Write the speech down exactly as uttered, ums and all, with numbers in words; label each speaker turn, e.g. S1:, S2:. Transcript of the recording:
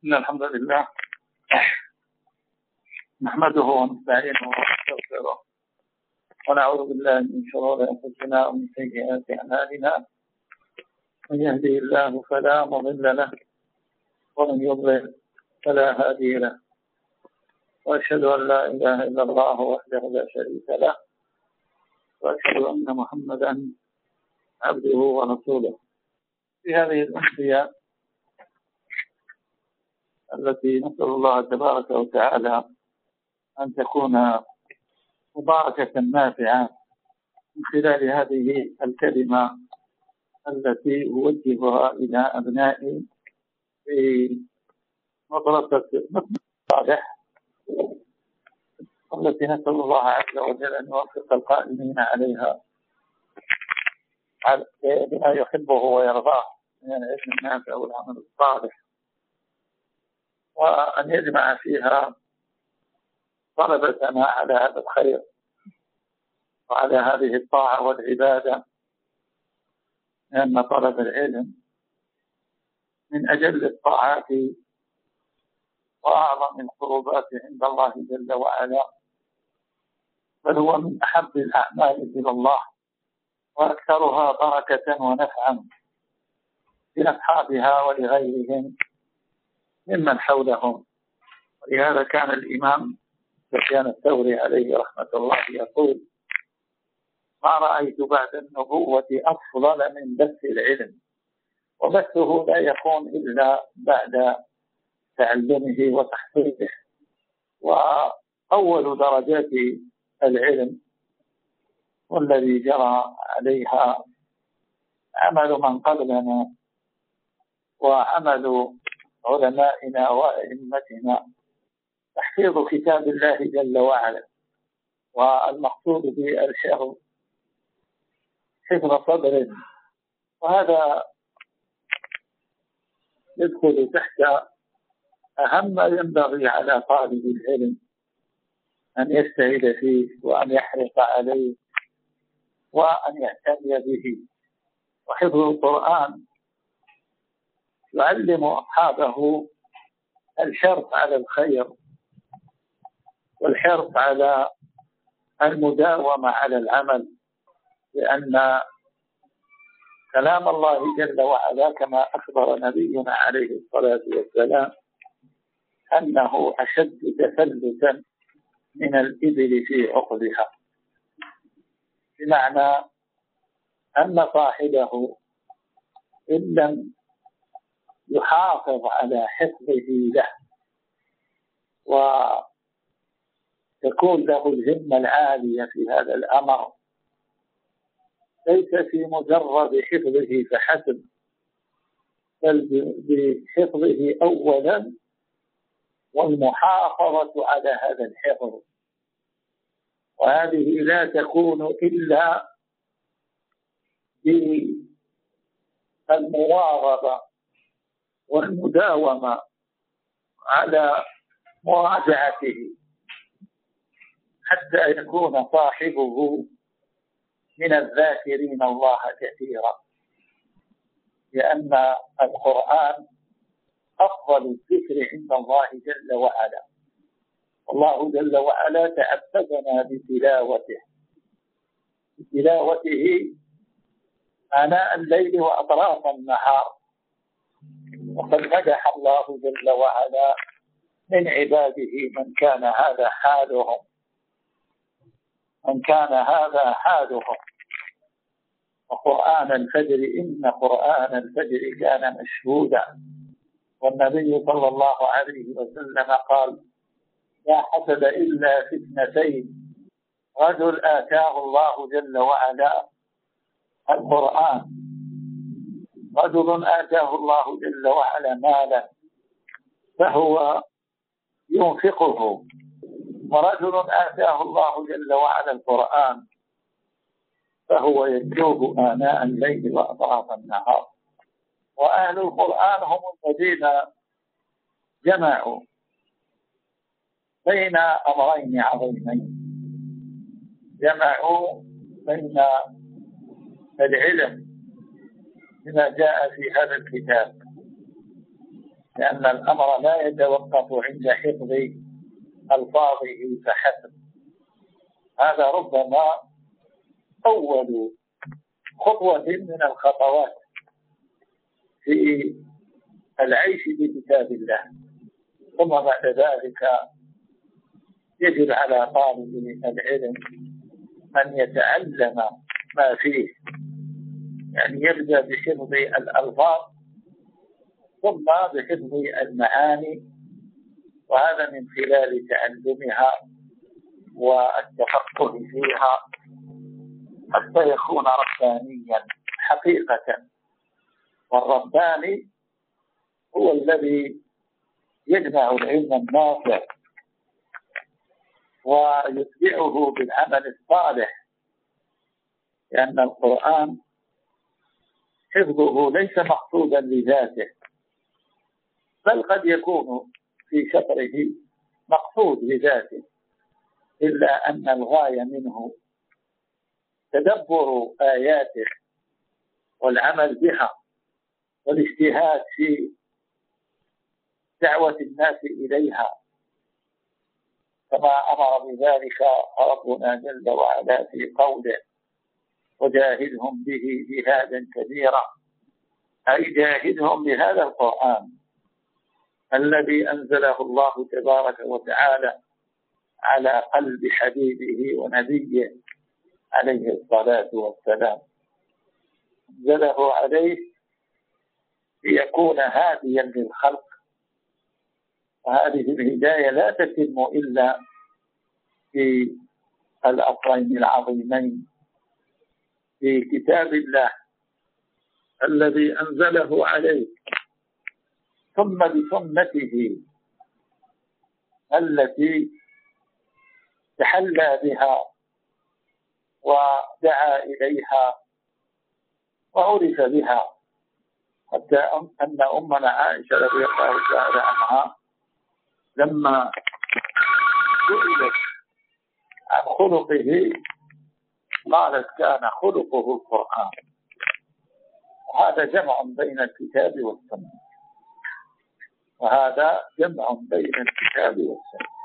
S1: إن الحمد لله نحمده ونستعينه ونستغفره ونعوذ بالله من شرور أنفسنا ومن سيئات أعمالنا. من يهدي الله فلا مضل له ومن يضلل فلا هادي له، وأشهد أن لا إله إلا الله وحده لا شريك له، وأشهد أن محمدا عبده ورسوله. في هذه الأمسية التي نسأل الله تبارك وتعالى أن تكون مباركة نافعة، من خلال هذه الكلمة التي أوجهها إلى أبنائي في مدرسة صالح، التي نسأل الله عز وجل أن يوفق القائمين عليها بما يحبه ويرضاه من العلم النافع والعمل الصالح، وأن يجمع فيها طلبتنا على هذا الخير وعلى هذه الطاعة والعبادة، لأن طلب العلم من أجل الطاعات وأعظم القربات عند الله جل وعلا، بل هو من أحب الأعمال إلى الله وأكثرها بركة ونفعا لأصحابها ولغيرهم ممن حولهم. ولهذا كان الإمام سفيان الثوري عليه رحمة الله يقول: ما رأيت بعد النبوة أفضل من بث العلم، وبثه لا يكون إلا بعد تعلمه وتحصيله. وأول درجات العلم والذي جرى عليها عمل من قبلنا وعمل علمائنا وأئمتنا تحفيظ كتاب الله جل وعلا، والمقصود به الحفظ حفظ صدر، وهذا يدخل تحت أهم ما ينبغي على طالب العلم أن يجتهد فيه وأن يحرص عليه وأن يهتم به. وحفظ القرآن يعلم أصحابه الحرص على الخير والحرص على المداومة على العمل، لأن كلام الله جل وعلا كما أخبر نبينا عليه الصلاة والسلام أنه أشد تثلثا من الإبل في عقبها، بمعنى أن صاحبه إن لم يحافظ على حفظه له وتكون له الهمة العالية في هذا الأمر، ليس في مجرد حفظه فحسب، بل بحفظه أولا والمحافظة على هذا الحفظ. وهذه لا تكون إلا بالمواظبة والمداومة على مراجعته حتى يكون صاحبه من الذاكرين الله كثيرا، لأن القرآن أفضل الذكر عند الله جل وعلا. الله جل وعلا تعبدنا بتلاوته بتلاوته آناء الليل وأطراف النهار، وقد مدح الله جل وعلا من عباده من كان هذا حالهم من كان هذا حالهم وقرآن الفجر إن قرآن الفجر كان مشهودا. والنبي صلى الله عليه وسلم قال: لا حسد إلا في اثنتين، رجل آتاه الله جل وعلا القرآن، رجل آتاه الله جل وعلا مالا فهو ينفقه، ورجل آتاه الله جل وعلا القرآن فهو يتلوه آناء الليل وأطراف النهار. وأهل القرآن هم الذين جمعوا بين أمرين عظيمين، جمعوا بين العلم بما جاء في هذا الكتاب لأن الأمر لا يتوقف عند حفظ ألفاظه فحسب. هذا ربما أول خطوة من الخطوات في العيش بكتاب الله، ثم بعد ذلك يجب على طالب العلم أن يتعلم ما فيه، يعني يبدأ بحفظ الألفاظ ثم بحفظ المعاني، وهذا من خلال تعلمها والتفقه فيها حتى يكون ربانيا حقيقة. والرباني هو الذي يجمع العلم النافع ويتبعه بالعمل الصالح، لأن القرآن حفظه ليس مقصودا لذاته، بل قد يكون في شطره مقصود لذاته، إلا أن الغاية منه تدبر آياته والعمل بها والاجتهاد في دعوة الناس إليها، كما أمر بذلك ربنا جل وعلا في قوله: وجاهدهم به جهادا كبيرا، أي جاهدهم بهذا القرآن الذي أنزله الله تبارك وتعالى على قلب حبيبه ونبيه عليه الصلاة والسلام. أنزله عليه ليكون هاديا للخلق، وهذه الهداية لا تتم إلا في الأصلين العظيمين، في كتاب الله الذي أنزله عليه، ثم بسنته التي تحلى بها ودعا إليها وعرف بها، حتى أن أمنا عائشة رضي الله تعالى عنها لما سئلت عن خلقه قالت: كان خلقه القرآن. وهذا جمع بين الكتاب والسنة، وهذا جمع بين الكتاب والسنة.